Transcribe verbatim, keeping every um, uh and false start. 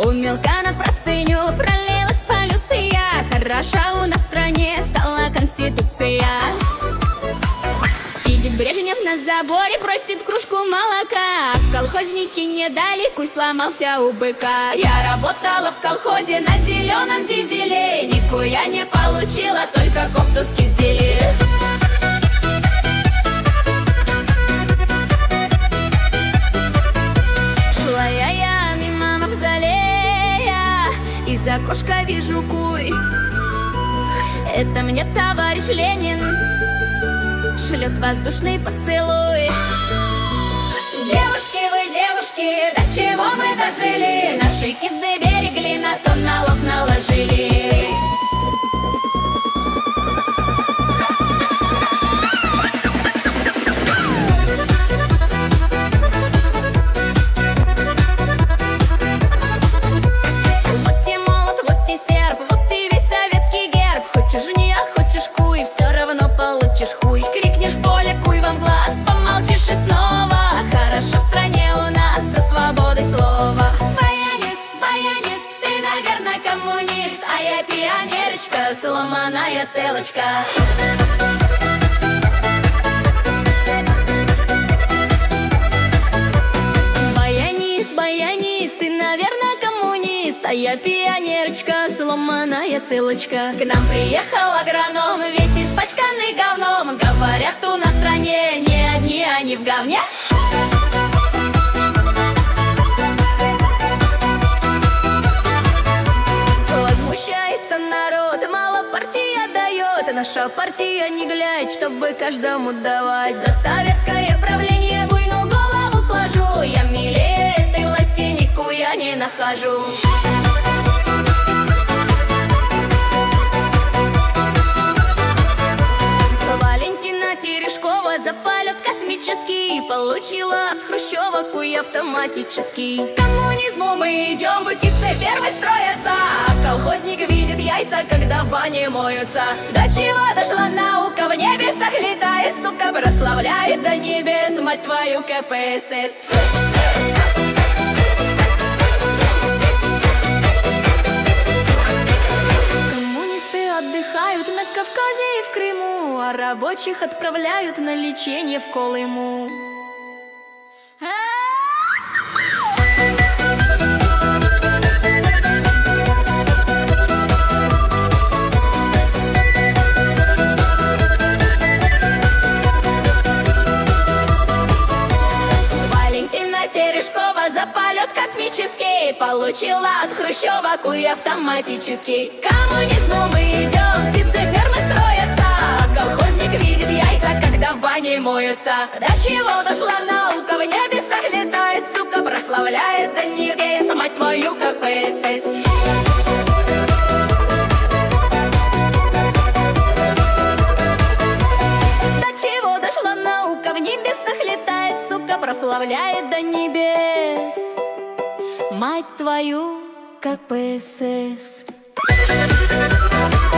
У мелка на простыню пролилась полюция. Хороша у нас в стране стала конституция. Сидит Брежнев на заборе, просит кружку молока. Колхозники не дали, куй сломался у быка. Я работала в колхозе на зеленом дизеле. Никуя не получила, только кофту скиздили. Шла я, я мимо мавзолея, из окошка вижу куй. Это мне товарищ Ленин шлет воздушный поцелуй. Девушки вы, девушки, до чего мы дожили? Наши кизды берегли, на то налог наложили. Вот те молот, вот те серп, вот и весь советский герб. Хочешь жни, а хочешь куй, все равно получишь хуй. Крикнешь поле, куй вам глаз, помолчишь и снова. Хорошо в стране у нас со свободой слова. Баянист, баянист, ты, наверное, коммунист, а я пионерочка, сломанная целочка. Баянист, баянист, ты, наверное, коммунист, а я пионерочка, сломанная целочка. К нам приехал агроном, весь испачканный говном. Говорят, у нас в стране не одни они в говне. Возмущается народ, мало партия дает. Наша партия не глядь, чтобы каждому давать. За советское правление буйную голову сложу. Я милее этой власти никуя не нахожу. Валентина Терешкова за полет космический получила от Хрущева куй автоматический. К коммунизму мы идем, птицы фермы строятся, а колхозник видит яйца, когда в бане моются. До чего дошла наука, в небесах летает, сука, прославляет до небес, мать твою, ка пэ эс эс. Отдыхают на Кавказе и в Крыму, а рабочих отправляют на лечение в Колыму. Валентина Терешкова за полет космический получила от Хрущева куй автоматический. К коммунизму мы идем, птицы фермы строятся, а колхозник видит яйца, когда в бане моются. До чего дошла наука, в небесах летает, сука, прославляет до небес, мать твою, ка пэ эс эс. До чего дошла наука, в небесах летает, сука, прославляет до небес, мать твою, ка пэ эс эс.